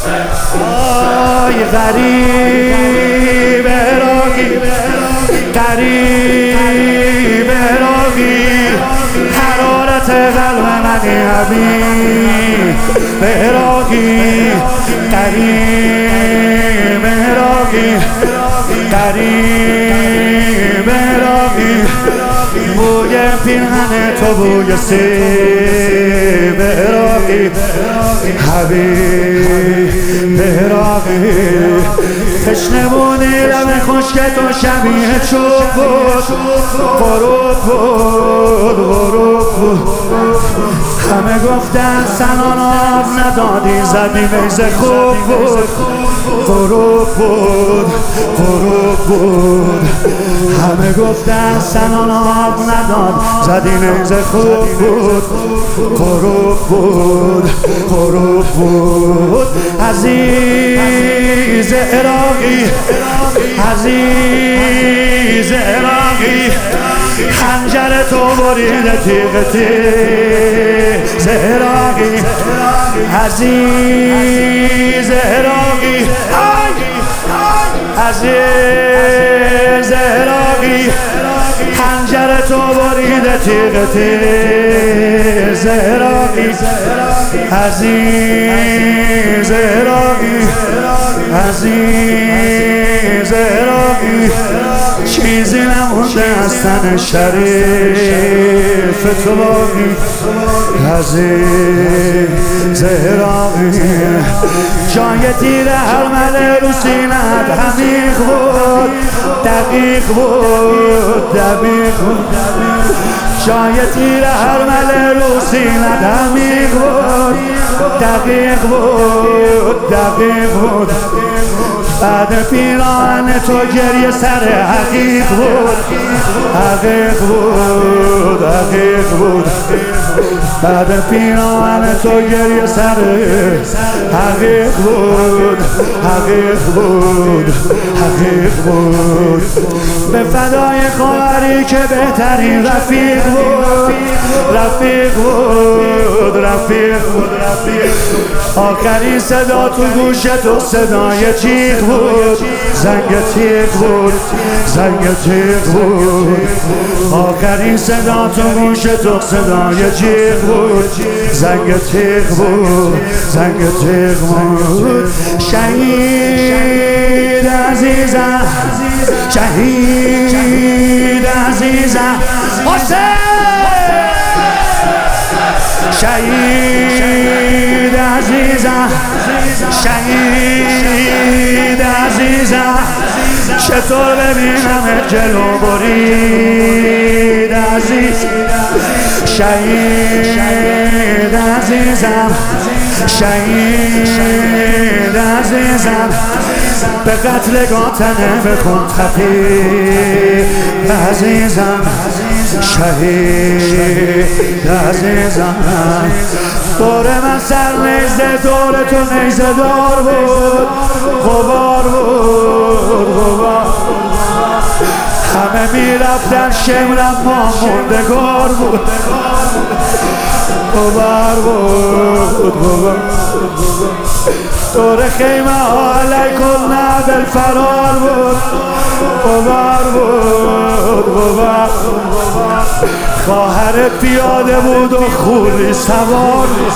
آی غریب عراقی، غریب عراقی، حرارت قلب منی حبیب عراقی، غریب عراقی، غریب عراقی، بوی پیرهن تو بوی سیب عراقی، حبیب عراقی، تشنه بودی لب خشک تو شبیه چوب بود، غروب بود غروب بود، همه گفتن سنان آب ندادی زدی نیزه خوب بود، غروب بود غروب بود، همه گفتن سنان آب نداد زدی نیزه خوب بود، غروب بود غروب بود، عزیز عراقی، عزیز عراقی، خنجر تو بریده تیغ تیز عراقی، عزیز عراقی، عزیز عراقی، خنجر تو بریده تیغ تیز عراقی، عزیز عراقی، عزیز عراقی، چیزی نمونده از تن شریف تو باقی، عزیز عراقی، جای تیر حرمل رو سینت عمیق بود، دقیق بود دقیق بود، جای تیر حرمل رو سینت عمیق بود، دقیق بود دقیق بود، بعد پیران تو گریه سر حقیق بود، حقیق بود حقیق بود، بعد پیران تو گریه سر حقیق بود، حقیق بود حقیق بود، به فدای خواهری که بهترین رفیق بود، رفیق بود رفیق بود، آخرین صدا تو گوش تو صدای تیغ بود، زنگ تیغ بود زنگ تیغ بود، آخرین صدا تو گوش تو صدای تیغ بود، زنگ تیغ بود زنگ تیغ بود، شهید عزیزم شهید عزیزم حسین، شهید عزیزم شهید عزیزم، چطور ببینم جلو برید عزیز، شهید عزیزم شهید عزیزم، به قتل گاتنه بکن خفیف عزیزم، شهید عزیزم، دور من سر نیزه دور تو نیزه دار بود، غبار بود غبار، همه می رفتن شمرم ما موندگار بود، غبار بود غبار، دور خیمه ها علیکم نبل فرار بود، غبار بود غبار، خواهرت پیاده بود و خوری سوار بود،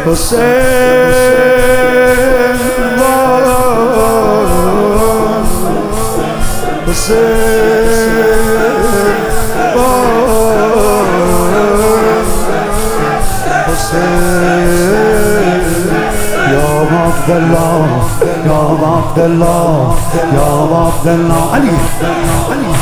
حسین یا عبدالله یا عبدالله یا عبدالله علی